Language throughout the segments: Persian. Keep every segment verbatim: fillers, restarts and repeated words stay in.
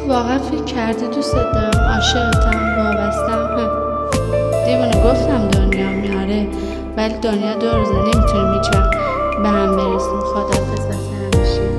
واقعا فکر کردی دوست دارم، عاشقتم، وابستم؟ دیوونه، گفتم دنیا میاره، ولی دنیا دو روزه، نمیتونیم هیچ وقت به هم برسیم. خداحافظ واسه همیشه.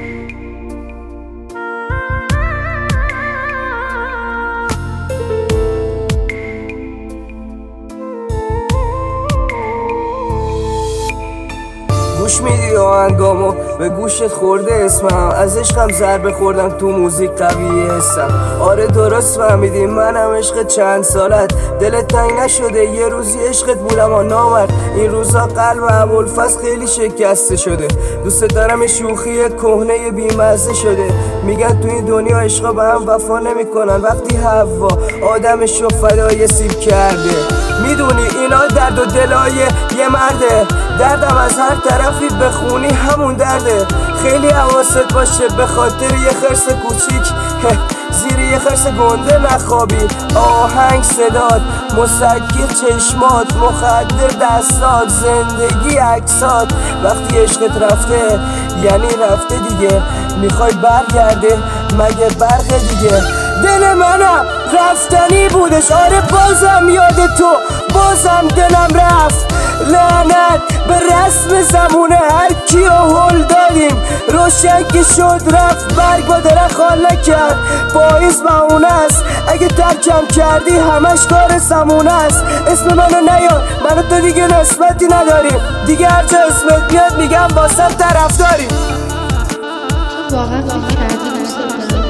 گوش میدی آهنگامو به گوشت خورده اسمم، از عشقم ضربه خوردم تو موزیک قوی هستم. آره درست فهمیدی منم عشق چند سالت، دلت تنگ نشده یه روزی عشقت بودم و نامرد. این روزا قلب ابوالفضل خیلی شکسته شده، دوست دارم یه شوخی کهنه بیمزه شده. میگن تو این دنیا عشقا به هم وفا نمیکنن، وقتی حوا آدمشو فدای سیب کرده. میدونی اینا درد و دلای یه مرده، دردم از هر طرفی بخونی همون درده. خیلی حواست باشه به خاطر یه خرس کوچیک زیر یه خرس گنده نخوابی. آهنگ صداد، مسکر چشمات، مخدر دستات، زندگی عکسات. وقتی عشقت رفته یعنی رفته دیگه، میخوای برگرده مگه برق دیگه؟ دل منم رفتنی بودش، آره بازم یاد تو، بازم دلم رفت. لعنت به رسم زمونه، هر کیو هل دادیم روشن که شد رفت، برگ با درخت حال نکرد. پاییز معونه است، اگه ترکم کردی همش کار سمونه است. اسم منو نیار، منو تو دیگه نسبتی نداریم، دیگه هرچه اسمت میاد میگم واسه طرفداری. تو واقعا فکر کردی دوست دارم؟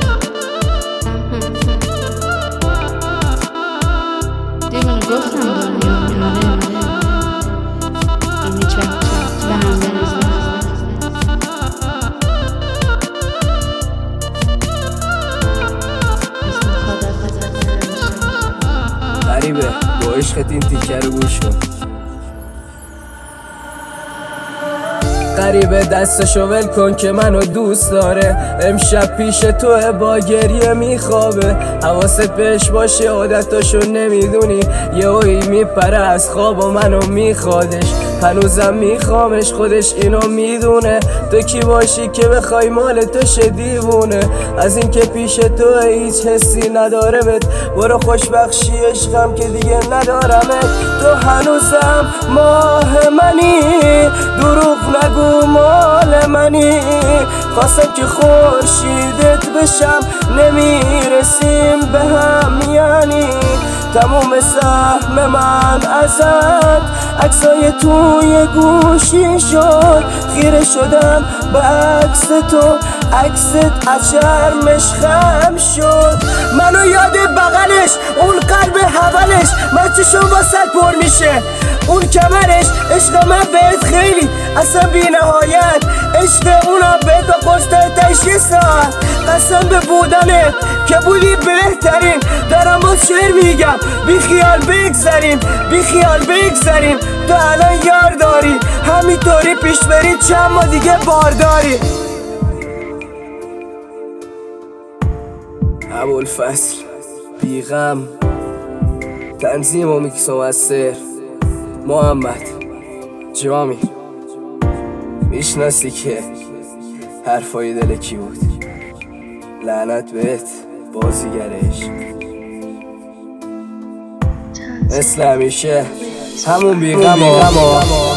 دیوونه، گفتم دنیا میاره، هیچ وقت به هم برسیم. غریبه با عشقت این تیکه رو گوش کن. غریبه دستشو ول کن که منو دوست داره، امشب پیش توه با گریه میخوابه. حواست بهش باشه عادتاشو نمیدونی، یهویی میپره از خواب و منو میخوادش. هنوزم میخوامش، خودش اینو میدونه. تو کی باشی که بخوای مال تو شه دیوونه؟ از این که پیش تو هیچ حسی ندارمت، برو خوشبخشی عشقم که دیگه ندارمت. تو هنوزم ماه منی، دروغ نگو مال منی. خواستم که خورشیدت بشم، نمیرسیم به هم یعنی. تموم سهم من ازت عکسای توی گوشی شد، خیره شدم به عکس تو، عکست از شرمش خم شد. منو یاد بغلش، اون قلب حولش، من چشم واسد پر میشه. اون کمرش، عشق من بهت خیلی اصلا بی نهایت، عشق اونم بهت با قرص تشیه ساعت. قسم به بودنه که بودی بهترین، دارم با شعر میگم بی خیال بگذریم، بی خیال بگذریم. تو الان یار داری، همینطوری پیش بری چند ما دیگه بارداری. ابوالفضل بیغم، تنظیم و میکس و مستر محمد جامی. میشناسی که حرفای دل کی بود؟ لعنت بهت بازیگرش. مثل همیشه همون بیغم